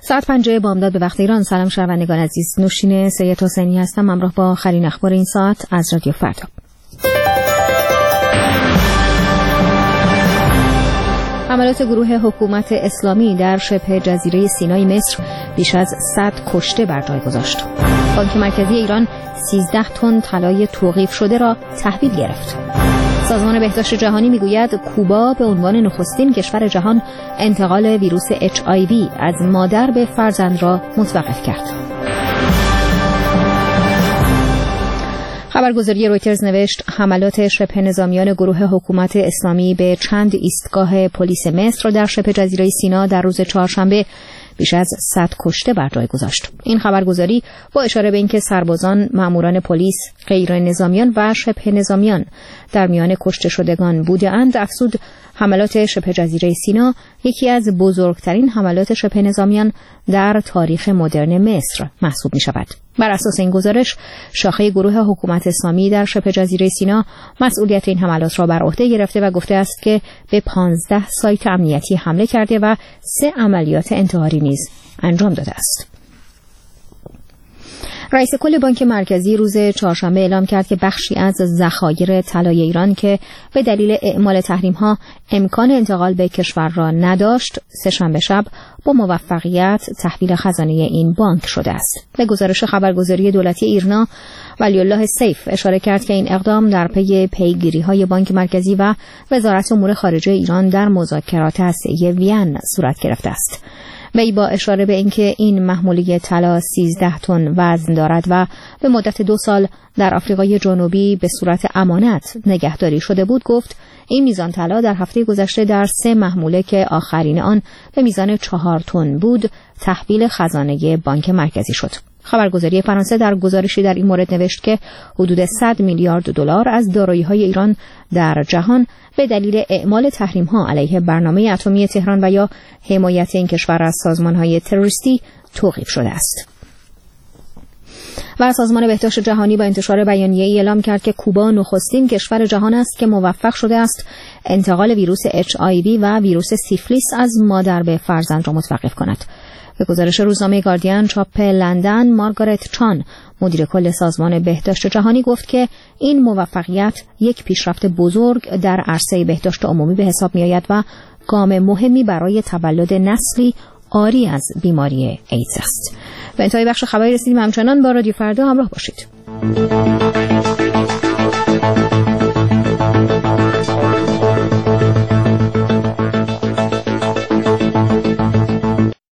ساعت 5 بامداد به وقت ایران. سلام شنوندگان عزیز، نوشین سید حسینی هستم همراه با آخرین اخبار این ساعت از رادیو فردا. حملات گروه حکومت اسلامی در شبه جزیره سینای مصر بیش از 100 کشته بر جای گذاشت. بانک مرکزی ایران 13 تن طلای توقیف شده را تحویل گرفت. سازمان بهداشت جهانی میگوید کوبا به عنوان نخستین کشور جهان انتقال ویروس HIV از مادر به فرزند را متوقف کرد. خبرگزاری رویترز نوشت حملات شبه نظامیان گروه حکومت اسلامی به چند ایستگاه پلیس مصر در شبه جزیره سینا در روز چهارشنبه بیش از 100 کشته بر جای گذاشت. این خبرگزاری با اشاره به اینکه سربازان، ماموران پلیس، غیر نظامیان و شبه نظامیان در میان کشته شدگان بودند، افزود حملات شبه جزیره سینا یکی از بزرگترین حملات شبه نظامیان در تاریخ مدرن مصر محسوب می شود. بر اساس این گزارش، شاخه گروه حکومت اسلامی در شبه جزیره سینا مسئولیت این حملات را بر عهده گرفته و گفته است که به 15 سایت امنیتی حمله کرده و 3 عملیات انتحاری نیز انجام داده است. رئیس کل بانک مرکزی روز چهارشنبه اعلام کرد که بخشی از ذخایر طلای ایران که به دلیل اعمال تحریم‌ها امکان انتقال به کشور را نداشت، سه‌شنبه شب با موفقیت تحویل خزانه این بانک شده است. به گزارش خبرگزاری دولتی ایرنا، ولی الله سیف اشاره کرد که این اقدام در پی پیگیری‌های بانک مرکزی و وزارت امور خارجه ایران در مذاکرات هسته‌ای وین صورت گرفته است. وی با اشاره به اینکه این محموله طلا 13 تن وزن دارد و به مدت 2 سال در آفریقای جنوبی به صورت امانت نگهداری شده بود، گفت این میزان طلا در هفته گذشته در 3 محموله که آخرین آن به میزان 4 تن بود تحویل خزانه بانک مرکزی شد. خبرگزاری فرانسه در گزارشی در این مورد نوشت که حدود 100 میلیارد دلار از دارایی‌های ایران در جهان به دلیل اعمال تحریم‌ها علیه برنامه اتمی تهران و یا حمایت این کشور از سازمان‌های تروریستی توقیف شده است. و سازمان بهداشت جهانی با انتشار بیانیه‌ای اعلام کرد که کوبا نخستین کشور جهان است که موفق شده است انتقال ویروس HIV و ویروس سیفلیس از مادر به فرزند را متوقف کند. به گزارش روزنامه گاردین چاپ لندن، مارگارت چان، مدیر کل سازمان بهداشت جهانی، گفت که این موفقیت یک پیشرفت بزرگ در عرصه بهداشت عمومی به حساب می‌آید و گام مهمی برای تولد نسلی عاری از بیماری ایدز است. به انتهای بخش خبری رسیدیم، همچنان با رادیو فردا همراه باشید.